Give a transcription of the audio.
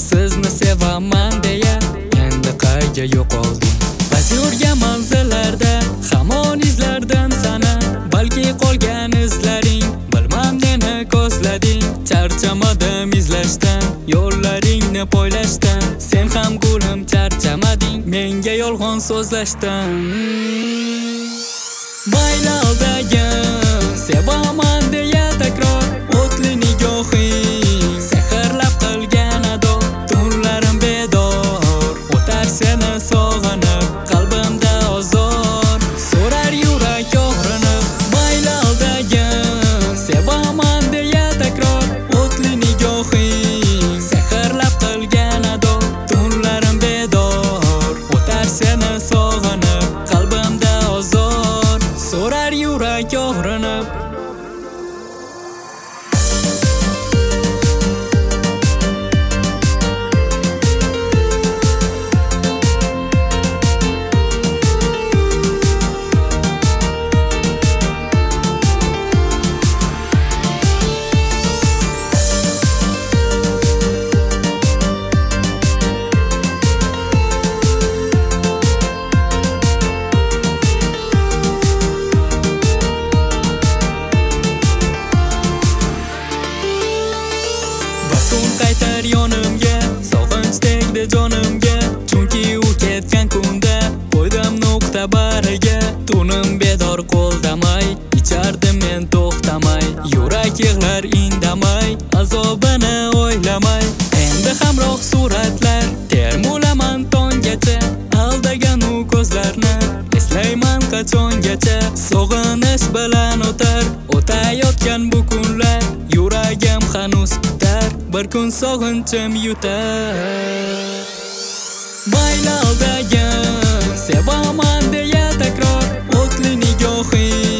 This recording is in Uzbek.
sizni sevaman deya endi qayga yo'qolding. Biz yurgan manzillarda hamon izlardan sana, balki qolgan izlaring bilmam neni ko'zlading. Charchamadim izlashdan, yo'llaringni poylashdan, sen ham gulim charchamading menga yolg'on so'zlashdan. Baylaldagim sevaman deya takror o'tli nigohing sehrlab qilgan ado, tunlarim bedor o'tar seni sog'inib, qalbimda ozor so'rar yurak og'rinib. Baylaldagim sevaman deya takror o'tli nigohing sehrlab qilgan ado, tunlarim bedor o'tar seni sog'inib, qalbimda ozor so'rar yurak og'rinib. Qaytar yonimga, sog'inch tegdi jonimga, chunki u ketgan kunda qo'ydim nuqta bariga. Tunim bedor qo'ldamay, ichardim men to'xtamay, yurak yig'lar indamay, azobini o'ylamay. Endi hamroh suratlar termulaman tonggacha, aldagan u ko'zlarni eslayman qachongacha. Sog'inish bilan o'tayotgan bu kunlar, yuragim hanuz kutar, bir kun sog'inchim yutar. Baylaldagim sevaman deya takror o'tli nigohing